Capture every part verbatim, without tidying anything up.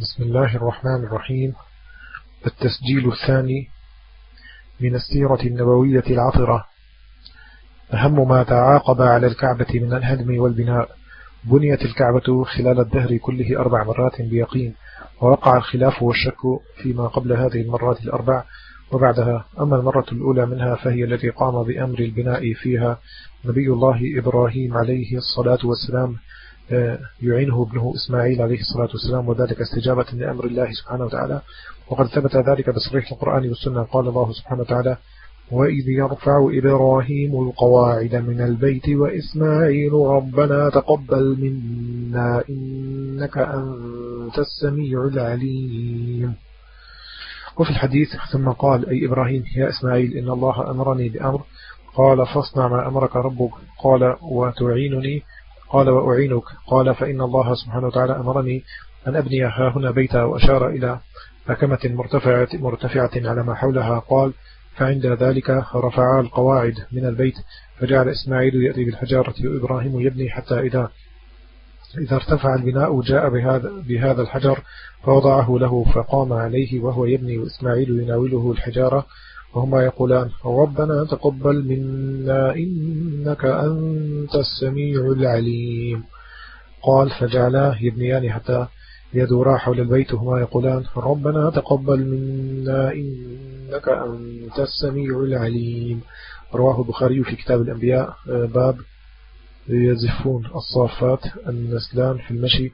بسم الله الرحمن الرحيم. التسجيل الثاني من السيرة النبوية العطرة. أهم ما تعاقب على الكعبة من الهدم والبناء. بنيت الكعبة خلال الدهر كله أربع مرات بيقين، ووقع الخلاف والشك فيما قبل هذه المرات الأربع وبعدها. أما المرة الأولى منها فهي التي قام بأمر البناء فيها نبي الله إبراهيم عليه الصلاة والسلام يعينه ابنه إسماعيل عليه الصلاة والسلام، وذلك استجابة لأمر الله سبحانه وتعالى، وقد ثبت ذلك بصريح القرآن والسنة. قال الله سبحانه وتعالى: وإذ يرفع إبراهيم القواعد من البيت وإسماعيل ربنا تقبل منا إنك أنت السميع العليم. وفي الحديث: ثم قال أي إبراهيم يا إسماعيل إن الله أمرني بأمر، قال فاصنع ما أمرك ربك، قال وتعينني، قال وأعينك، قال فإن الله سبحانه وتعالى أمرني أن أبني ها هنا بيتا، وأشار إلى أكمة مرتفعة, مرتفعة على ما حولها، قال فعند ذلك رفع القواعد من البيت، فجعل إسماعيل يأتي بالحجارة وإبراهيم يبني، حتى إذا إذا ارتفع البناء جاء بهذا, بهذا الحجر فوضعه له فقام عليه وهو يبني، وإسماعيل يناوله الحجارة وهما يقولان ربنا تقبل منا إنك أنت السميع العليم. قال فجعلاه يبنيان حتى يدورا حول البيت وهما يقولان ربنا تقبل منا إنك أنت السميع العليم. رواه البخاري في كتاب الأنبياء باب يزفون الصافات النسلان في المشي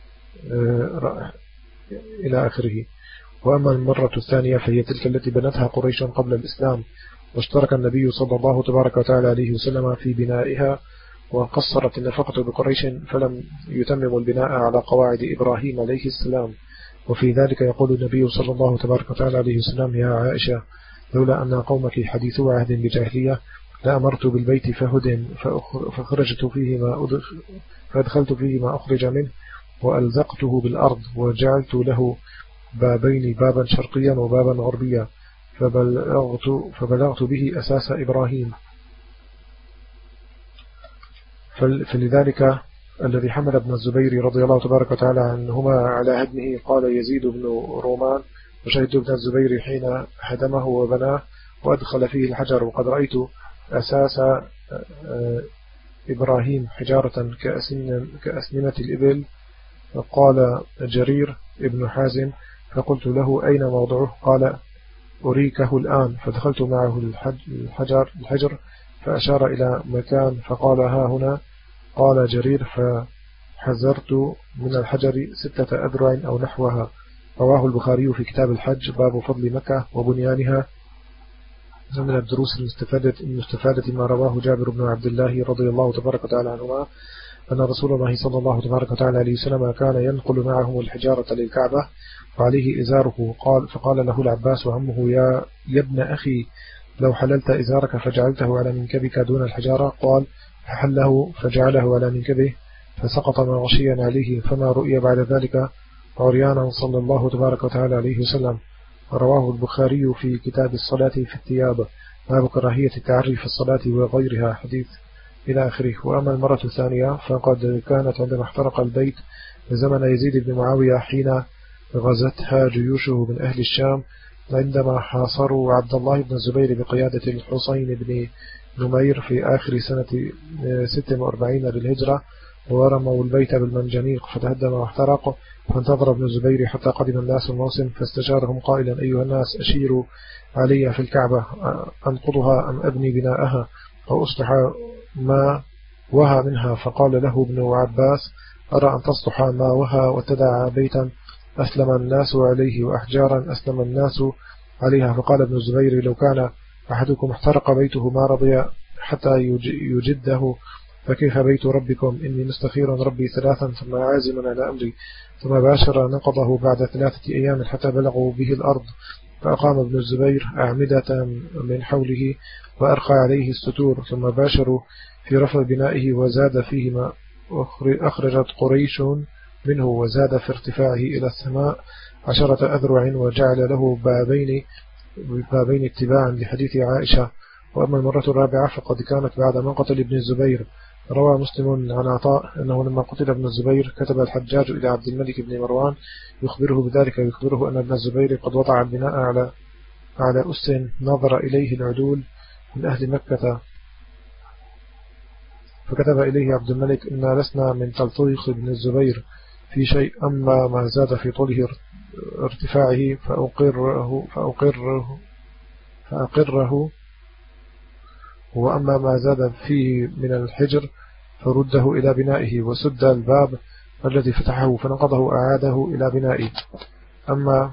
إلى آخره. وأما المرة الثانية فهي تلك التي بنتها قريش قبل الإسلام، واشترك النبي صلى الله تبارك وتعالى عليه وسلم في بنائها، وقصرت النفقة بقريش فلم يتمموا البناء على قواعد إبراهيم عليه السلام. وفي ذلك يقول النبي صلى الله تبارك وتعالى عليه وسلم يا عائشة لولا أن قومك حديثو عهد بجاهلية لأمرت بالبيت فهدم فخرجت فيه ما فأدخلت فيه ما أخرج منه وألزقته بالأرض وجعلت له بابين، بابا شرقيا وبابا غربيا، فبلغت, فبلغت به أساس إبراهيم. فلذلك الذي حمل ابن الزبير رضي الله تبارك وتعالى عنهما على هدمه قال يزيد بن رومان وشهدت ابن الزبير حين هدمه وبناه وأدخل فيه الحجر، وقد رأيت أساس إبراهيم حجارة كأسنمة الإبل. قال جرير ابن حازم فقلت له أين موضعه؟ قال أريكه الآن، فدخلت معه الحجر, الحجر فأشار إلى مكان فقال ها هنا. قال جرير فحذرت من الحجر ستة أذرع أو نحوها. رواه البخاري في كتاب الحج باب فضل مكة وبنيانها. من الدروس المستفادة, المستفادة ما رواه جابر بن عبد الله رضي الله تبارك وتعالى عنهما أن رسول الله صلى الله تبارك وتعالى عليه وسلم كان ينقل معهم الحجارة للكعبة وعليه إزاره. قال فقال له العباس وعمه يا, يا ابن أخي لو حللت إزارك فجعلته على منكبك دون الحجارة، قال فحله فجعله على منكبه فسقط مغشيا عليه، فما رؤي بعد ذلك عريانا صلى الله تبارك وتعالى عليه وسلم. رواه البخاري في كتاب الصلاة في الثياب باب كراهية التعري في الصلاة وغيرها حديث إلى آخره. وأما المرة الثانية فقد كانت عندما احترق البيت زمن يزيد بن معاوية حين غزتها جيوشه من أهل الشام، عندما حاصروا عبد الله بن الزبير بقيادة الحسين بن نمير في آخر سنة ستة وأربعين للهجرة، ورموا البيت بالمنجنيق فتهدم واحترق، فانتظر ابن الزبير حتى قدم الناس الموسم فاستشارهم قائلا أيها الناس أشيروا علي في الكعبة أنقضها أم أبني بناءها أو أصلح ما وهى منها؟ فقال له ابن عباس أرى أن تصلح ما وهى وتدعى بيتا أسلم الناس عليه وأحجارا أسلم الناس عليها. فقال ابن الزبير لو كان أحدكم احترق بيته ما رضي حتى يجده فكيف بيت ربكم؟ إني مستخير ربي ثلاثا ثم عازم على أمري. ثم باشر نقضه بعد ثلاثة أيام حتى بلغوا به الأرض، فأقام ابن الزبير أعمدة من حوله وأرخى عليه الستور، ثم باشروا في رفع بنائه وزاد فيه ما أخرجت قريش منه، وزاد في ارتفاعه إلى السماء عشرة أذرع، وجعل له بابين بابين اتباعا لحديث عائشة. وأما المرة الرابعة فقد كانت بعد منقتل ابن الزبير روى مسلم عن عطاء أنه لما قتل ابن الزبير كتب الحجاج إلى عبد الملك بن مروان يخبره بذلك، يخبره أن ابن الزبير قد وضع البناء على على أس نظر إليه العدول من أهل مكة، فكتب إليه عبد الملك إن لسنا من تلطيق ابن الزبير في شيء، أما ما زاد في طوله ارتفاعه فأقره, فأقره, فأقره وأما ما زاد فيه من الحجر فرده إلى بنائه، وسد الباب الذي فتحه فنقضه أعاده إلى بنائه. أما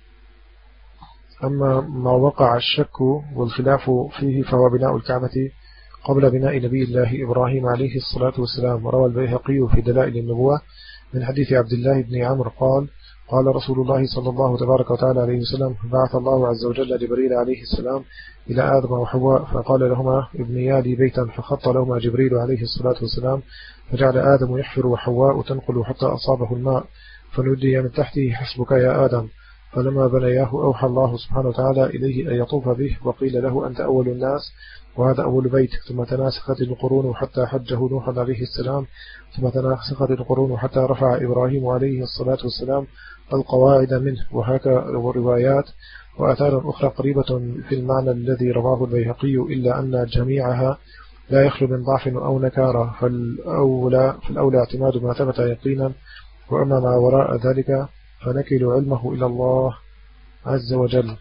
أما ما وقع الشك والخلاف فيه فهو بناء الكعبة قبل بناء نبي الله إبراهيم عليه الصلاة والسلام. روى البيهقي في دلائل النبوة من حديث عبد الله بن عمرو قال قال رسول الله صلى الله تبارك وتعالى عليه وسلم: بعث الله عز وجل جبريل عليه السلام إلى آدم وحواء فقال لهما: ابنيا لي بيتا، فخط لهما جبريل عليه الصلاة والسلام، فجعل آدم يحفر وحواء تنقل حتى أصابه الماء، فنودي من تحته: حسبك يا آدم. فلما بنياه أوحى الله سبحانه وتعالى إليه أن يطوف به، وقيل له: أنت أول الناس وهذا أول بيت. ثم تناسخت القرون حتى حجه نوح عليه السلام، ثم تناسخت القرون حتى رفع إبراهيم عليه الصلاة والسلام القواعد منه، وهكذا روايات وآثار أخرى قريبة في المعنى الذي رواه البيهقي، إلا أن جميعها لا يخلو من ضعف أو نكارة، فالأولى, فالأولى اعتماد ما ثبت يقينا، وأما ما وراء ذلك فنكل علمه إلى الله عز وجل.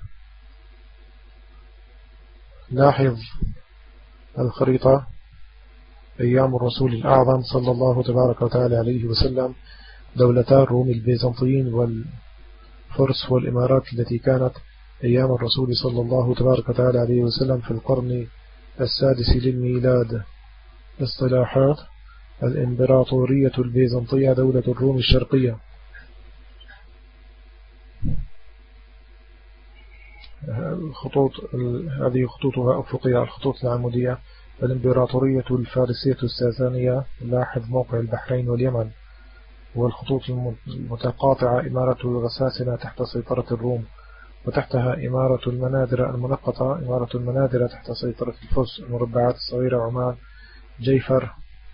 لاحظ الخريطة: أيام الرسول الأعظم صلى الله تبارك وتعالى عليه وسلم، دولتا الروم البيزنطيين والفرس والإمارات التي كانت أيام الرسول صلى الله تبارك وتعالى عليه وسلم في القرن السادس للميلاد. اصطلاحات: الإمبراطورية البيزنطية دولة الروم الشرقية. الخطوط هذه خطوطها أفقية. الخطوط العمودية: الإمبراطورية الفارسية الساسانية، لاحظ موقع البحرين واليمن. والخطوط المتقاطعة: إمارة الغساسنة تحت سيطرة الروم، وتحتها إمارة المناذرة المنقطة. إمارة المناذرة تحت سيطرة الفرس. المربعات الصغيرة: عمان، جيفر،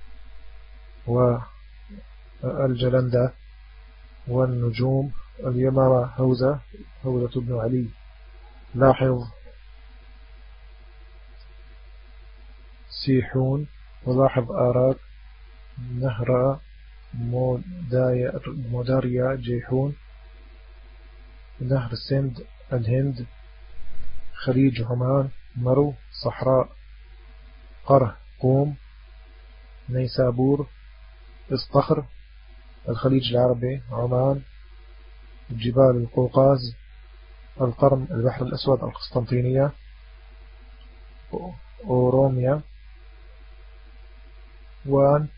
والجلندة. والنجوم: اليمامة هوزة، هوزة بن علي. لاحظ سيحون، ولاحظ آراك، نهر موداريا، جيحون، نهر السند، الهند، خليج عمان، مرو، صحراء، قره، قوم، نيسابور، اسطخر، الخليج العربي، عمان، جبال القوقاز، القرم، البحر الأسود، القسطنطينية، أوروميا، وان،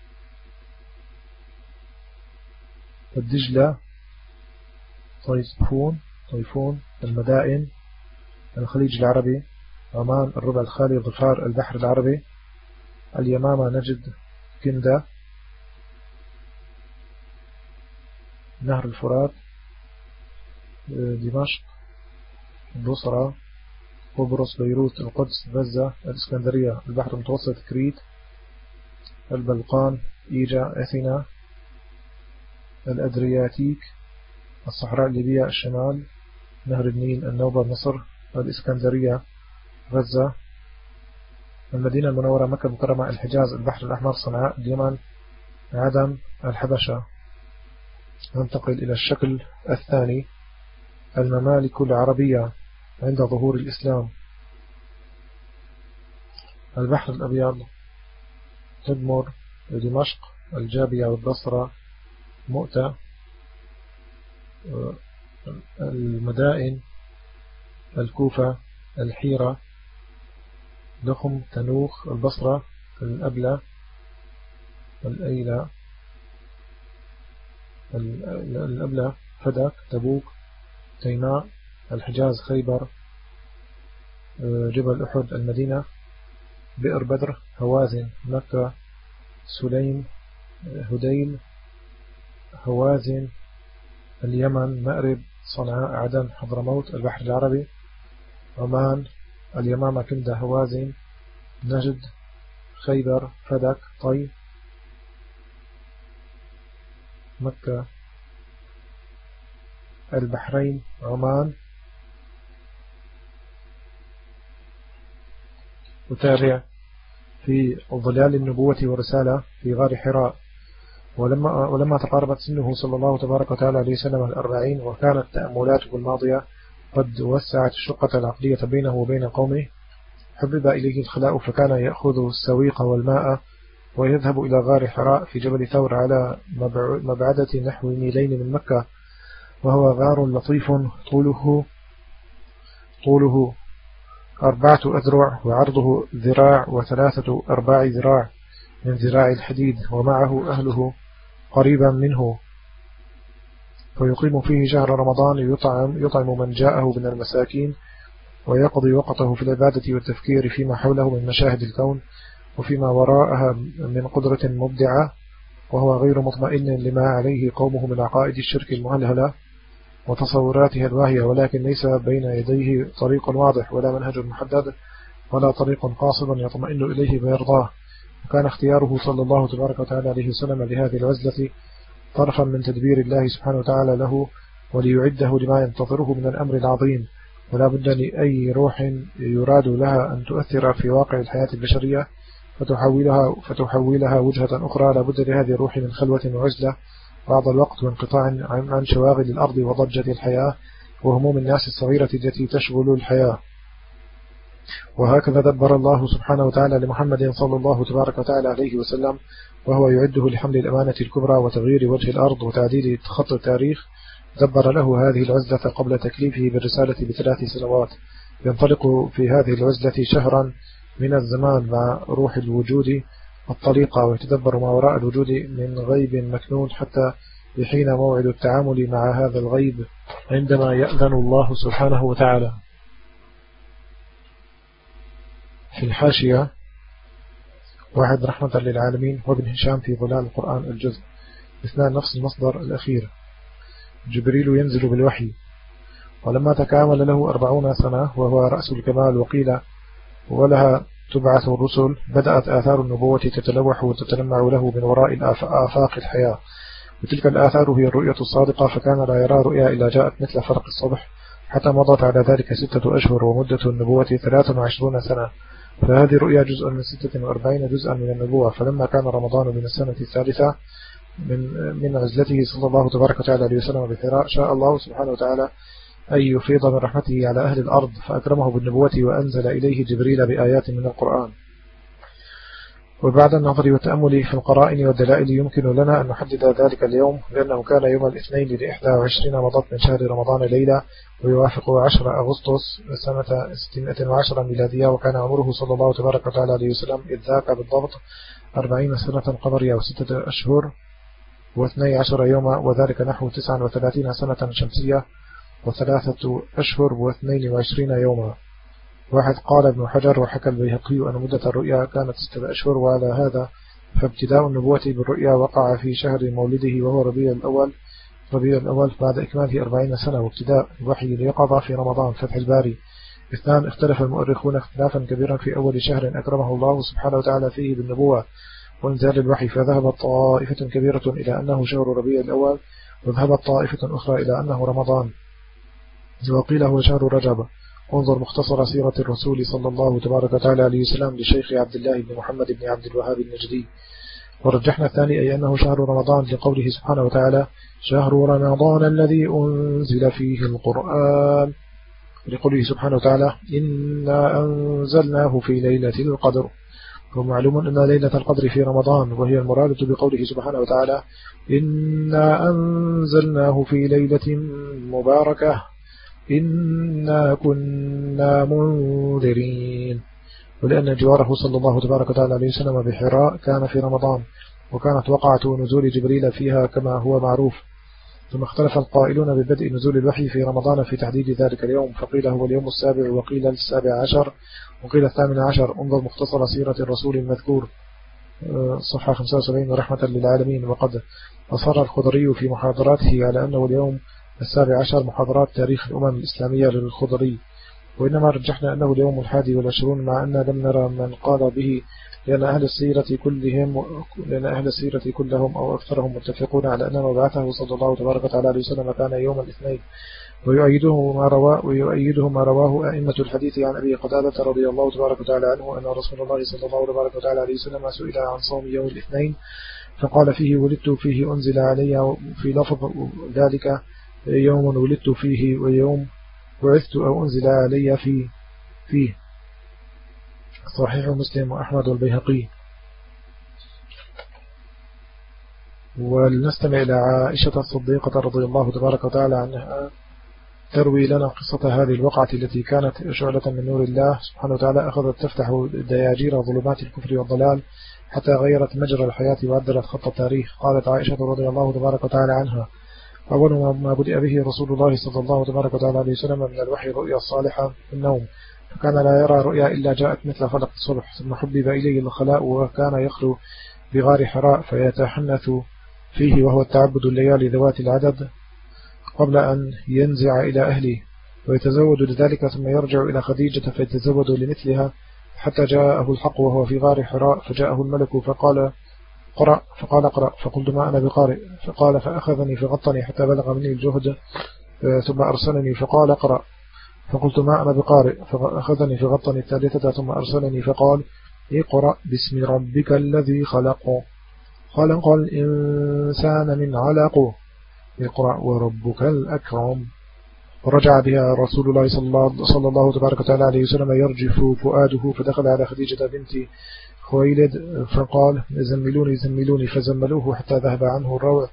الدجلة، طيفون، طيفون، المدائن، الخليج العربي، عمان، الربع الخالي، ظفار، البحر العربي، اليمامة، نجد، كندا، نهر الفرات، دمشق، بصرة، قبرص، بيروت، القدس، غزة، الإسكندرية، البحر المتوسط، كريت، البلقان، إيجا، أثينا، الأدرياتيك، الصحراء الليبية، الشمال، نهر النيل، النوبة، مصر، الإسكندرية، غزة، المدينة المنورة، مكة المكرمة، الحجاز، البحر الأحمر، صنعاء، اليمن، عدن، الحبشة. ننتقل إلى الشكل الثاني: الممالك العربية عند ظهور الإسلام. البحر الأبيض: تدمر، دمشق، الجابية والبصرة، مؤتة. المدائن: الكوفة، الحيرة، لخم، تنوخ، البصرة، الأبلة، الأيلة، الأبلة، فدك، تبوك، تيماء، الحجاز، خيبر، جبل أحد، المدينة، بئر بدر، هوازن، مكة، سليم، هديل، هوازن، اليمن، مأرب، صنعاء، عدن، حضرموت، البحر العربي، عمان، اليمامة، كندة، هوازن، نجد، خيبر فدك طي مكة البحرين عمان. وتابع في ظلال النبوة والرسالة في غار حراء. ولما, ولما تقاربت سنه صلى الله تبارك وتعالى عليه وسلم الأربعين وكانت تأملاته الماضية قد وسعت الشقة العقلية بينه وبين قومه حبب إليه الخلاء فكان يأخذ السويق والماء ويذهب إلى غار حراء في جبل ثور على مبعدة نحو ميلين من مكة، وهو غار لطيف طوله طوله أربعة أذرع وعرضه ذراع وثلاثة أرباع ذراع من ذراع الحديد، ومعه أهله قريبا منه، فيقيم فيه شهر رمضان يطعم, يطعم من جاءه من المساكين ويقضي وقته في العبادة والتفكير فيما حوله من مشاهد الكون وفيما وراءها من قدرة مبدعة، وهو غير مطمئن لما عليه قومه من عقائد الشرك المهلهلة وتصوراتها الواهية، ولكن ليس بين يديه طريق واضح ولا منهج محدد ولا طريق قاصد يطمئن إليه ويرضاه. وكان اختياره صلى الله تبارك وتعالى عليه وسلم لهذه العزلة طرفا من تدبير الله سبحانه وتعالى له وليعده لما ينتظره من الأمر العظيم. ولا بد لأي روح يراد لها أن تؤثر في واقع الحياة البشرية فتحولها, فتحولها وجهة أخرى، لا بد لهذه الروح من خلوة وعزلة بعض الوقت وانقطاع عن شواغل الأرض وضجة الحياة وهموم الناس الصغيرة التي تشغل الحياة. وهكذا دبر الله سبحانه وتعالى لمحمد صلى الله تبارك وتعالى عليه وسلم وهو يعده لحمل الأمانة الكبرى وتغيير وجه الأرض وتعديل خط التاريخ، دبر له هذه العزلة قبل تكليفه بالرسالة بثلاث سنوات، ينطلق في هذه العزلة شهرا من الزمان مع روح الوجود الطليقة ويتدبر ما وراء الوجود من غيب مكنون حتى يحين موعد التعامل مع هذا الغيب عندما يأذن الله سبحانه وتعالى. في الحاشية واحد رحمة للعالمين وابن هشام في ظلال القرآن الجزء اثنان نفس المصدر الأخير. جبريل ينزل بالوحي ولما تكامل له أربعون سنة وهو رأس الكمال وقيل ولها تبعث الرسل بدأت آثار النبوة تتلوح وتتلمع له من وراء آفاق الحياة، وتلك الآثار هي الرؤية الصادقة، فكان لا يرى رؤيا إلا جاءت مثل فرق الصبح حتى مضت على ذلك ستة أشهر ومدة النبوة ثلاث وعشرون سنة، فهذه الرؤيا جزء من ستة وأربعين جزءا من النبوة. فلما كان رمضان من السنة الثالثة من من عزلته صلى الله تبارك وتعالى عليه وسلم بحراء شاء الله سبحانه وتعالى أن يفيض من رحمته على أهل الأرض فأكرمه بالنبوة وأنزل إليه جبريل بآيات من القرآن. وبعد النظر والتأمل في القرائن والدلائل يمكن لنا أن نحدد ذلك اليوم لأنه كان يوم الاثنين لإحدى وعشرين مضت من شهر رمضان ليلة ويوافق عشرة أغسطس سنة ستمائة وعشرة ميلادية، وكان عمره صلى الله تبارك وتعالى عليه وسلم إذ ذاك بالضبط أربعين سنة قمرية وستة أشهر واثني عشر يوما، وذلك نحو تسعة وثلاثين سنة شمسية وثلاثة أشهر واثنين وعشرين يوما. واحد قال ابن حجر وحكى البيهقي أن مدة الرؤيا كانت ستة أشهر، وعلى هذا فابتداء النبوة بالرؤيا وقع في شهر مولده وهو ربيع الأول ربيع الأول بعد إكماله أربعين سنة، وابتداء الوحي اليقظة في رمضان. فتح الباري. اثنان اختلف المؤرخون اختلافا كبيرا في أول شهر أكرمه الله سبحانه وتعالى فيه بالنبوة وانزال الوحي، فذهبت طائفة كبيرة إلى أنه شهر ربيع الأول وذهبت طائفة أخرى إلى أنه رمضان، وقيل هو شهر رجب. انظر مختصر سيرة الرسول صلى الله تبارك وتعالى عليه وسلم لشيخ عبد الله بن محمد بن عبد الوهاب النجدي. ورجحنا الثاني أي أنه شهر رمضان لقوله سبحانه وتعالى شهر رمضان الذي أنزل فيه القرآن، لقوله سبحانه وتعالى إنا أنزلناه في ليلة القدر. ومعلوم أن ليلة القدر في رمضان وهي المرادة بقوله سبحانه وتعالى إنا أنزلناه في ليلة مباركة إنا كنا منذرين، ولأن جواره صلى الله تبارك وتعالى عليه وسلم بحراء كان في رمضان وكانت وقعة نزول جبريل فيها كما هو معروف. ثم اختلف القائلون ببدء نزول الوحي في رمضان في تحديد ذلك اليوم، فقيل هو اليوم السابع وقيل السابع عشر وقيل الثامن عشر. انظر مختصر سيرة الرسول المذكور صفحة خمسة وسبعين رحمة للعالمين. وقد أصر الخضري في محاضراته على أنه اليوم السابع عشر محاضرات تاريخ الأمم الإسلامية للخضري، وإنما رجحنا أنه اليوم الحادي والعشرون مع أن لم نرى من قال به لأن أهل السيرة كلهم لأن أهل السيرة كلهم أو أكثرهم متفقون على أن مبعثه صلى الله تبارك وتعالى عليه وسلم كان يوم الاثنين، ويؤيده ما رواه ويؤيده ما رواه أئمة الحديث عن أبي قتادة رضي الله تبارك وتعالى عنه أن رسول الله صلى الله تبارك وتعالى عليه وسلم سئل عن صوم يوم الاثنين فقال فيه ولدت فيه أنزل علي، في لفظ ذلك يوم ولدت فيه ويوم بعثت أو أنزل علي فيه فيه صحيح مسلم وأحمد والبيهقي. ولنستمع إلى عائشة الصديقة رضي الله تبارك وتعالى عنها تروي لنا قصة هذه الوقعة التي كانت شعلة من نور الله سبحانه وتعالى أخذت تفتح دياجير ظلمات الكفر والضلال حتى غيرت مجرى الحياة وعدلت خط التاريخ. قالت عائشة رضي الله تبارك وتعالى عنها أول ما بدأ به رسول الله صلى الله تبارك وتعالى عليه وسلم من الوحي رؤيا الصالحة في النوم، فكان لا يرى رؤيا إلا جاءت مثل فلق الصبح، ثم حبب إليه الخلاء وكان يخلو بغار حراء فيتحنث فيه وهو التعبد الليالي ذوات العدد قبل أن ينزع إلى أهله ويتزود لذلك، ثم يرجع إلى خديجة فيتزود لمثلها حتى جاءه الحق وهو في غار حراء فجاءه الملك فقال قرأ فقال قرأ فقلت ما أنا بقارئ، فقال فأخذني فغطني حتى بلغ مني الجهد ثم أرسلني فقال قرأ، فقلت ما أنا بقارئ فأخذني فغطني الثالثة ثم أرسلني فقال اقرأ باسم ربك الذي خلق خلق الإنسان من علق اقرأ وربك الأكرم. ورجع بها رسول الله صلى الله, صلى الله تبارك وتعالى عليه وسلم يرجف فؤاده فدخل على خديجة بنت خويلد فقال زملوني زملوني فزملوه حتى ذهب عنه الروع،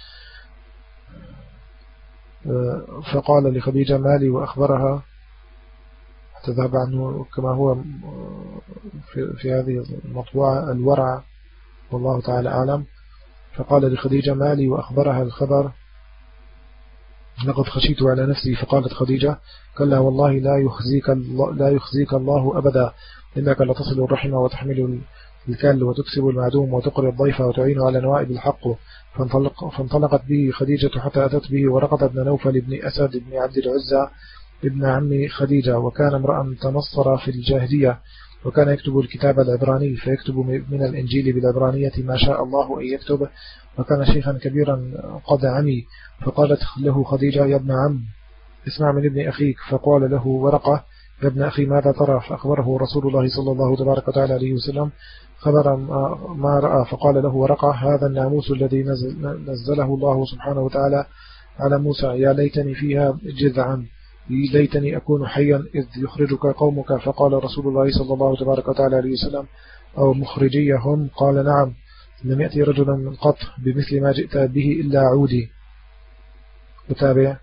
فقال لخديجة مالي وأخبرها حتى ذهب عنه كما هو في, في هذه المطبوعة الورع والله تعالى أعلم. فقال لخديجة مالي وأخبرها الخبر لقد خشيت على نفسي، فقالت خديجة كلا والله لا يخزيك الله, لا يخزيك الله أبدا إنك لتصل الرحمة وتحمل الكل وتكسب المعدوم وتقري الضيف وتعين على نوائب الحق. فانطلق فانطلقت به خديجة حتى أتت به ورقة بن نوفل بن أسد بن عبد العزة ابن عم خديجة، وكان امرأ تنصر في الجاهلية وكان يكتب الكتاب العبراني فيكتب من الإنجيل بالعبرانية ما شاء الله أن يكتب، وكان شيخا كبيرا قد عمي. فقالت له خديجة يا ابن عم اسمع من ابن أخيك، فقال له ورقة يا ابن أخي ماذا ترى؟ فأخبره رسول الله صلى الله تبارك وتعالى عليه وسلم خبر ما رأى، فقال له ورقة هذا الناموس الذي نزل نزله الله سبحانه وتعالى على موسى، يا ليتني فيها جذعا ليتني أكون حيا إذ يخرجك قومك. فقال رسول الله صلى الله تبارك وتعالى عليه وسلم أو مخرجيهم؟ قال نعم، لم يأتي رجلا من قط بمثل ما جئت به إلا عودي. متابع.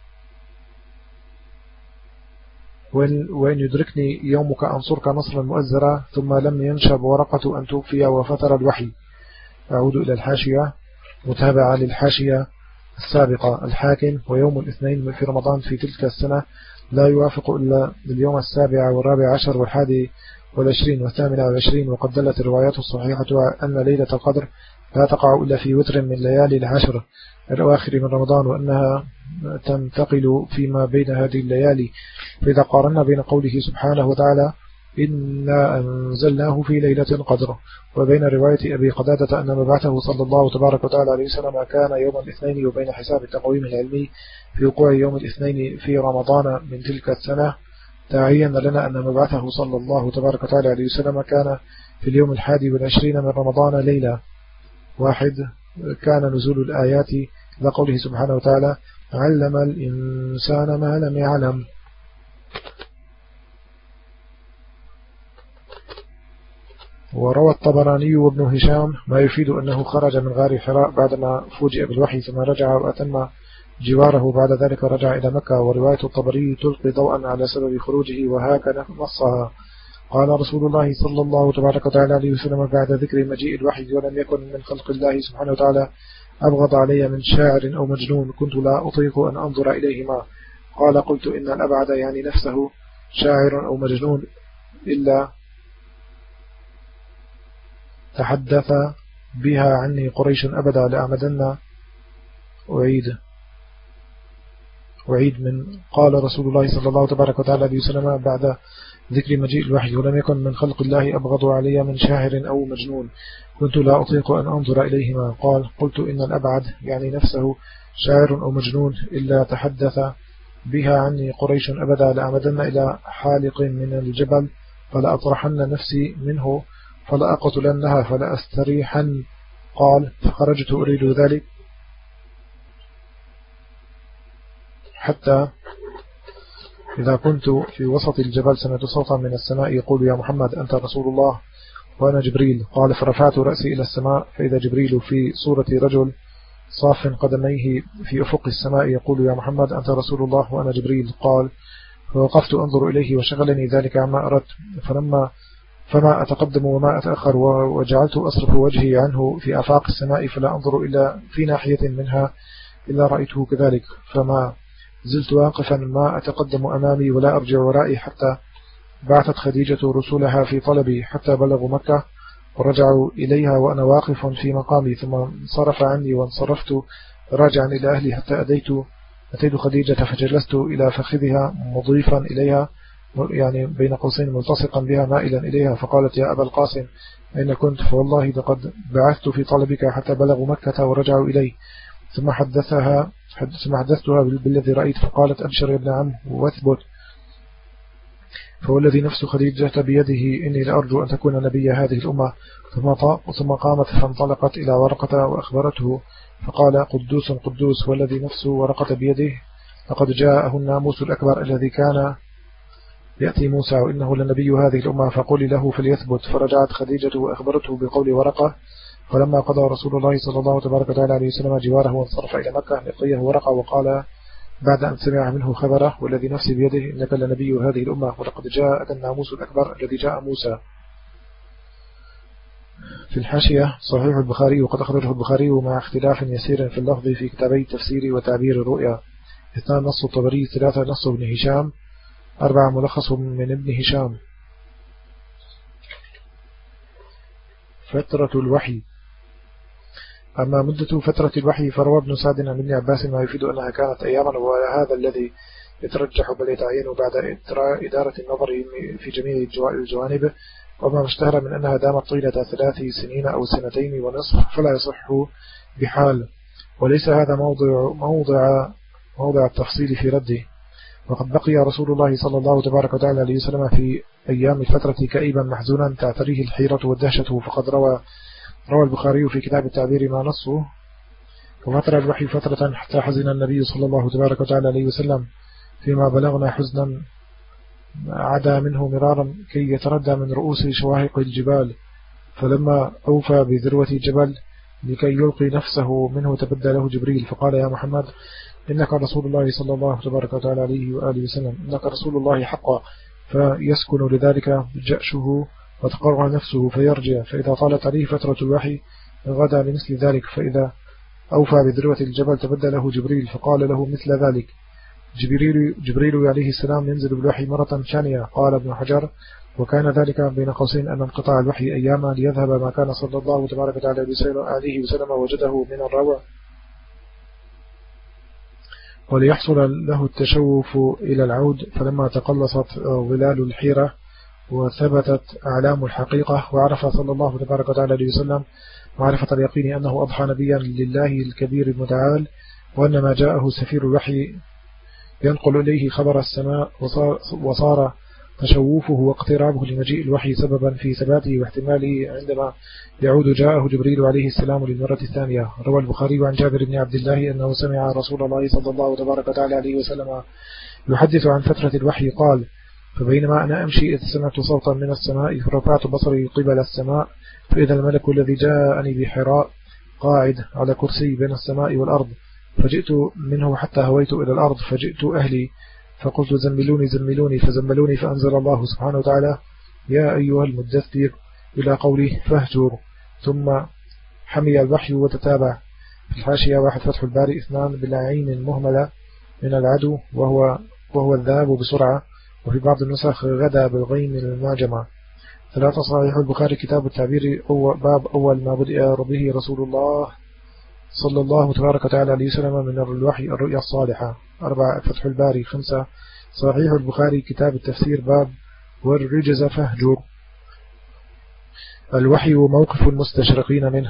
وإن يدركني يومك أنصرك نصرا مؤزرا، ثم لم ينشب ورقة أن توفي وفتر الوحي. أعود إلى الحاشية. متابعة للحاشية السابقة. الحاكم ويوم الاثنين في رمضان في تلك السنة لا يوافق إلا اليوم السابع والرابع عشر والحادي والعشرين والثامن والعشرين، وقد دلت الروايات الصحيحة أن ليلة القدر لا تقع إلا في وتر من ليالي العشر الأواخر من رمضان، وأنها تنتقل فيما بين هذه الليالي. فإذا قارنا بين قوله سبحانه وتعالى إنا أنزلناه في ليلة القدر وبين رواية أبي قتادة أن مبعثه صلى الله تبارك وتعالى عليه وسلم كان يوم الاثنين، وبين حساب التقويم العلمي في وقوع يوم الاثنين في رمضان من تلك السنة، تعين لنا أن مبعثه صلى الله تبارك وتعالى عليه وسلم كان في اليوم الحادي والعشرين من رمضان ليلة واحد. كان نزول الآيات لقوله سبحانه وتعالى علم الإنسان ما لم يعلم. وروى الطبراني وابن هشام ما يفيد أنه خرج من غار حراء بعدما فوجئ بالوحي ثم رجع وأتم جواره، بعد ذلك رجع إلى مكة. ورواية الطبري تلقي ضوءا على سبب خروجه وهكذا نصها. قال رسول الله صلى الله تبارك وتعالى عليه وسلم بعد ذكر مجيء الوحي ولم يكن من خلق الله سبحانه وتعالى أبغض علي من شاعر أو مجنون كنت لا أطيق أن أنظر إليهما. قال قلت إن الأبعد يعني نفسه شاعر أو مجنون إلا تحدث بها عني قريش أبدا لأعمدن أعيد أعيد من قال رسول الله صلى الله تبارك وتعالى عليه وسلم بعد ذكر مجيء الوحي: ولم يكن من خلق الله أبغض علي من شاعر أو مجنون، كنت لا أطيق أن أنظر إليهما. قال: قلت إن الأبعد يعني نفسه شاعر أو مجنون إلا تحدث بها عني قريش أبدا لأعمدن إلى حالق من الجبل فلا أطرحن نفسي منه فلا أقتلنها فلا أستريحن. قال: فخرجت أريد ذلك حتى إذا كنت في وسط الجبل سمعت صوتا من السماء يقول: يا محمد أنت رسول الله وأنا جبريل. قال: فرفعت رأسي إلى السماء فإذا جبريل في صورة رجل صاف قدميه في أفق السماء يقول: يا محمد أنت رسول الله وأنا جبريل. قال: فوقفت أنظر إليه وشغلني ذلك عما أردت، فلما فما أتقدم وما أتأخر، وجعلت أصرف وجهي عنه في آفاق السماء فلا أنظر إلا في ناحية منها إلا رأيته كذلك، فما زلت واقفا ما أتقدم أمامي ولا أرجع ورائي حتى بعثت خديجة رسولها في طلبي حتى بلغوا مكة ورجعوا إليها وأنا واقف في مقامي، ثم انصرف عني وانصرفت راجعا إلى أهلي حتى أتيت أتيت خديجة فجلست إلى فخذها مضيفا إليها يعني بين قوسين ملتصقا بها مائلا إليها، فقالت: يا أبا القاسم أين كنت؟ فوالله لقد بعثت في طلبك حتى بلغوا مكة ورجعوا إلي. ثم حدثها ثم حدثتها بالذي رأيت، فقالت: أبشر يا ابن عم واثبت، فوالذي نفس خديجة بيده إني لأرجو أن تكون نبي هذه الأمة. ثم قامت فانطلقت إلى ورقة وأخبرته، فقال: قدوس قدوس والذي نفس ورقة بيده لقد جاءه الناموس الأكبر الذي كان يأتي موسى وإنه لنبي هذه الأمة، فقل له فليثبت. فرجعت خديجة وأخبرته بقول ورقة، فلما قضى رسول الله صلى الله تبارك وتعالى عليه وسلم جواره وانصرف إلى مكة لقيه ورقة وقال بعد أن سمع منه خبره: والذي نفسي بيده إنك لنبي هذه الأمة ولقد جاءك الناموس الأكبر الذي جاء موسى. في الحاشية: صحيح البخاري وقد أخرجه البخاري مع اختلاف يسير في اللفظ في كتابي التفسير وتعبير الرؤيا: اثنان نص الطبري، ثلاثة نص ابن هشام، أربعة ملخص من ابن هشام. فترة الوحي. أما مدة فترة الوحي فروى ابن سعد عن ابن عباس ما يفيد أنها كانت أياما، وهذا الذي يترجح بل يتعين بعد إدارة النظر في جميع الجوانب. وما اشتهر من أنها دامت طيلة ثلاث سنين أو سنتين ونصف فلا يصح بحال، وليس هذا موضع, موضع, موضع التفصيل في رده. وقد بقي رسول الله صلى الله تبارك وتعالى عليه وسلم في أيام الفترة كئيبا محزونا تعتريه الحيرة والدهشة، فقد روى روى البخاري في كتاب التعبير ما نصه: وفترة الوحي فترة حتى حزن النبي صلى الله تبارك وتعالى عليه وسلم فيما بلغنا حزنا عدا منه مرارا كي يتردى من رؤوس شواهق الجبال، فلما أوفى بذروة الجبل لكي يلقي نفسه منه تبدى له جبريل فقال: يا محمد إنك رسول الله صلى الله تبارك وتعالى عليه وآله وسلم، إنك رسول الله حقا. فيسكن لذلك جأشه وتقرع نفسه فيرجع، فإذا طالت عليه فترة الوحي غدا لمثل ذلك، فإذا أوفى بذروة الجبل تبدى له جبريل فقال له مثل ذلك. جبريل, جبريل عليه السلام ينزل بالوحي مرة ثانية. قال ابن حجر: وكان ذلك بين قوسين أن انقطاع الوحي أياما ليذهب ما كان صلى الله تبارك وتعالى عليه وسلم وجده من الروع، وليحصل له التشوف إلى العود. فلما تقلصت ظلال الحيرة وثبتت أعلام الحقيقة وعرف صلى الله تبارك وتعالى عليه وسلم معرفة اليقين أنه أضحى نبيا لله الكبير المتعال، وأن ما جاءه سفير الوحي ينقل إليه خبر السماء، وصار, وصار تشوفه واقترابه لمجيء الوحي سببا في ثباته واحتماله عندما يعود جاءه جبريل عليه السلام للمرة الثانية. روى البخاري عن جابر بن عبد الله أنه سمع رسول الله صلى الله تبارك وتعالى عليه وسلم يحدث عن فترة الوحي قال: فبينما أنا أمشي إذ سمعت صوتا من السماء فرفعت بصري قبل السماء فإذا الملك الذي جاءني بحراء قاعد على كرسي بين السماء والأرض، فجئت منه حتى هويت إلى الأرض فجئت أهلي فقلت: زملوني زملوني، فزملوني، فأنزل الله سبحانه وتعالى: يا أيها المدثر إلى قوله فاهجر، ثم حمي الوحي وتتابع. في الحاشية: واحد فتح الباري، اثنان بالعين المهملة من العدو وهو, وهو الذهاب بسرعة، وفي بعض النسخ غدا بالغين المعجمة. ثلاثة صحيح البخاري كتاب التعبير، أو باب أول ما بدأ به رسول الله صلى الله تبارك وتعالى عليه وسلم من الوحي الرؤيا الصالحة. أربعة فتح الباري. خمسة صحيح البخاري كتاب التفسير باب والرجز فهجر. الوحي وموقف المستشرقين منه.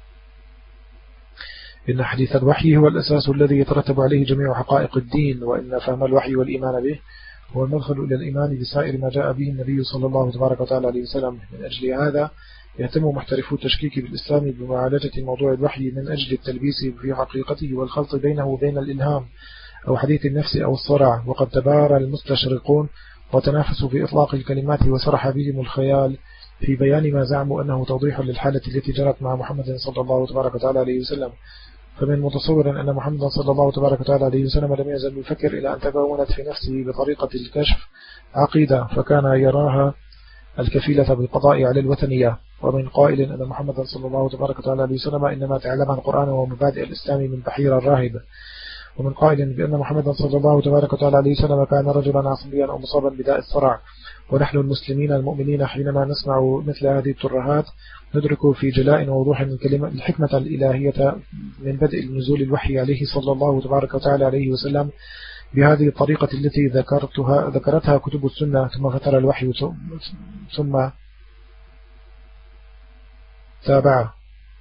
إن حديث الوحي هو الأساس الذي يترتب عليه جميع حقائق الدين، وإن فهم الوحي والإيمان به هو المدخل إلى الإيمان بسائر ما جاء به النبي صلى الله تبارك وتعالى عليه وسلم. من أجل هذا يهتم محترفو التشكيك بالإسلام بمعالجة موضوع الوحي من أجل التلبيس في حقيقته والخلط بينه وبين الإلهام أو حديث النفس أو الصرع. وقد تبارى المستشرقون وتنافسوا في إطلاق الكلمات وسرح بهم الخيال في بيان ما زعموا أنه توضيح للحالة التي جرت مع محمد صلى الله تبارك وتعالى عليه وسلم. فمن متصور أن محمد صلى الله تبارك وتعالى عليه وسلم لم يزل يفكر إلى أن تكونت في نفسه بطريقة الكشف عقيدة، فكان يراها الكفيلة بالقضاء على الوثنية. ومن قائل أن محمد صلى الله تبارك وتعالى عليه وسلم إنما تعلم القرآن ومبادئ الإسلام من بحير الراهب. ومن قائل بأن محمد صلى الله تبارك وتعالى عليه وسلم كان رجلا عصبيا أو مصابا بداء الصرع. ونحن المسلمين المؤمنين حينما نسمع مثل هذه الترهات ندرك في جلاء ووضوح الكلمة الحكمة الإلهية من بدء نزول الوحي عليه صلى الله تبارك وتعالى عليه وسلم بهذه الطريقة التي ذكرتها ذكرتها كتب السنة، ثم فتر الوحي ثم تابعه.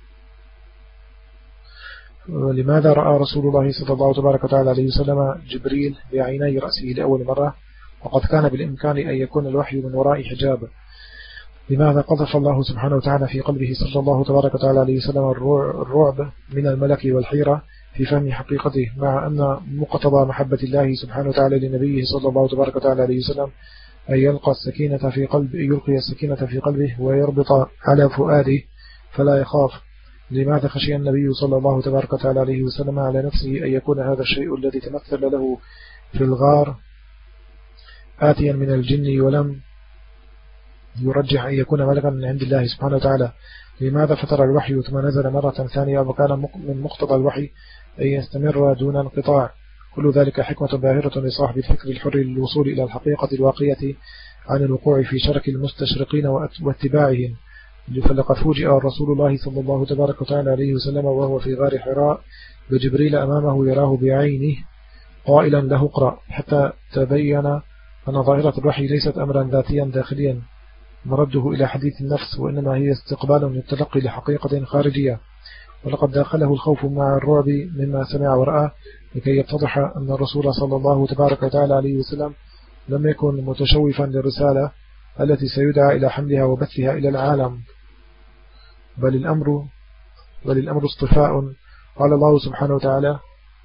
لماذا رأى رسول الله صلى الله تبارك وتعالى عليه وسلم جبريل بعيني رأسه لأول مرة وقد كان بالإمكان أن يكون الوحي من وراء حجاب؟ لماذا قذف الله سبحانه وتعالى في قلبه صلى الله تبارك وتعالى عليه وسلم الرعب من الملك والحيرة في فهم حقيقته، مع أن مقتضى محبة الله سبحانه وتعالى لنبيه صلى الله تبارك وتعالى عليه وسلم أن يلقى السكينة في قلب يلقي السكينة في قلبه ويربط على فؤاده فلا يخاف؟ لماذا خشي النبي صلى الله تبارك وتعالى عليه وسلم على نفسه أن يكون هذا الشيء الذي تمثل له في الغار آتيا من الجن ولم يرجح أن يكون ملكا من عند الله سبحانه وتعالى؟ لماذا فتر الوحي ثم نزل مرة ثانية وكان من مقتضى الوحي أن يستمر دون انقطاع؟ كل ذلك حكمة باهرة لصاحب الفكر الحر للوصول إلى الحقيقة الواقية عن الوقوع في شرك المستشرقين واتباعهم. فلقد فوجئ الرسول الله صلى الله تبارك وتعالى عليه وسلم وهو في غار حراء بجبريل أمامه يراه بعينه قائلا له اقرأ، حتى تبين أن ظاهرة الوحي ليست أمرا ذاتيا داخليا مرده إلى حديث النفس، وإنما هي استقبال للتلقي لحقيقة خارجية. ولقد داخله الخوف مع الرعب مما سمع ورأى لكي يتضح أن الرسول صلى الله تبارك وتعالى عليه وسلم لم يكن متشوفا للرسالة التي سيدعى إلى حملها وبثها إلى العالم، بل الأمر, بل الأمر اصطفاء. قال الله سبحانه وتعالى: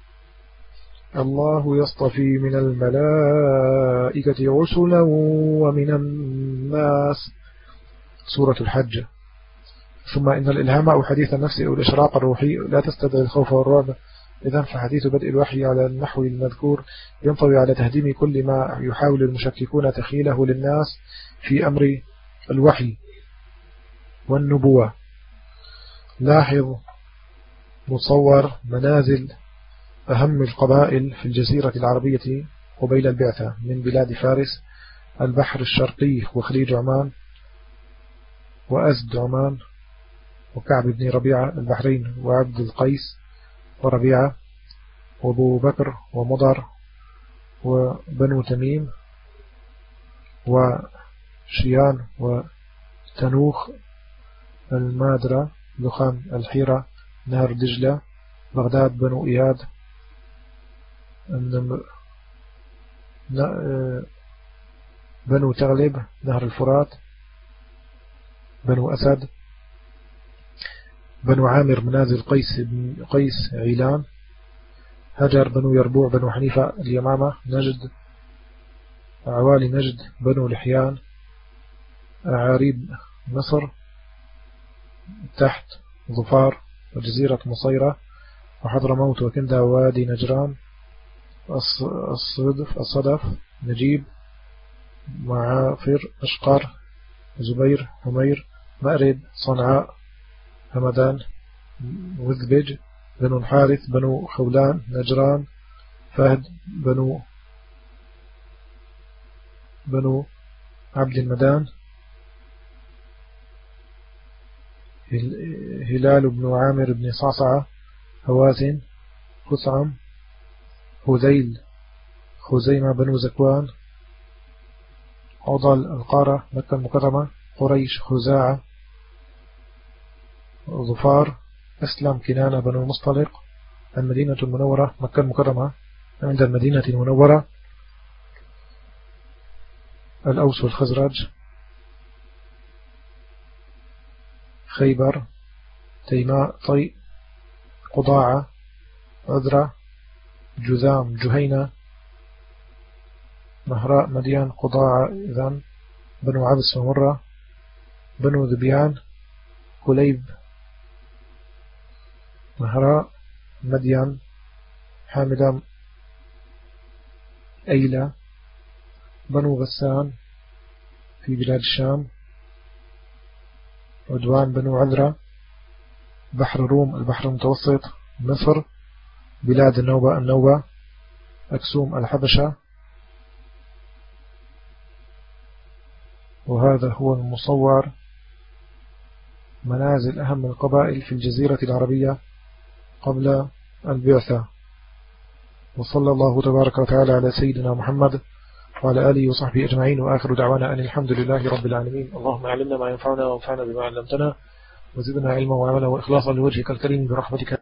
الله يصطفي من الملائكة رسلا ومن الناس، سورة الحج. ثم إن الإلهام أو حديث النفس أو الإشراق الروحي لا تستدعي الخوف والرعب. إذن فحديث بدء الوحي على النحو المذكور ينطوي على تهديم كل ما يحاول المشككون تخيله للناس في أمر الوحي والنبوة. لاحظ مصور منازل أهم القبائل في الجزيرة العربية قبيل البعثة من بلاد فارس، البحر الشرقي وخليج عمان وأزد عمان وكعب بن ربيعة البحرين وعبد القيس وربيعة وابو بكر ومضر وبنو تميم وشيان وتنوخ المادرة لخان الحيرة نهر دجلة بغداد بنو إياد بنو تغلب نهر الفرات بنو أسد بنو عامر منازل قيس بن قيس عيلان هجر بنو يربوع بنو حنيفة اليمامة نجد عوالي نجد بنو لحيان أعاريب مصر تحت ظفار وجزيرة مصيرة وحضرموت وكندا ووادي نجران الصدف الصدف نجيب معافر أشقر زبير همير مأرب صنعاء همدان وذبج بنو الحارث بنو خولان نجران فهد بنو بنو عبد المدان هلال بن عامر بن صعصعة هوازن خثعم هذيل خزيمة بنو زكوان عضل القارة مكة المكرمة قريش خزاعة ظفار أسلم كنانة بنو المصطلق المدينة المنورة مكة المكرمة عند المدينة المنورة الأوس والخزرج خيبر تيماء طيء قضاعة عذرة جذام جهينة مهراء مديان قضاعة إذن بنو عبس ومرة بنو ذبيان كليب مهراء مديان حامدة أيلة بنو غسان في بلاد الشام عدوان بنو عذرة بحر روم البحر المتوسط مصر بلاد النوبة النوبة أكسوم الحبشة. وهذا هو المصور منازل أهم القبائل في الجزيرة العربية قبل البعثة. وصلى الله تبارك وتعالى على سيدنا محمد وعلى آله وصحبه أجمعين، وآخر دعوانا أن الحمد لله رب العالمين. اللهم علمنا ما ينفعنا وانفعنا بما علمتنا وزدنا علما وعملا وإخلاصا لوجهك الكريم برحمتك.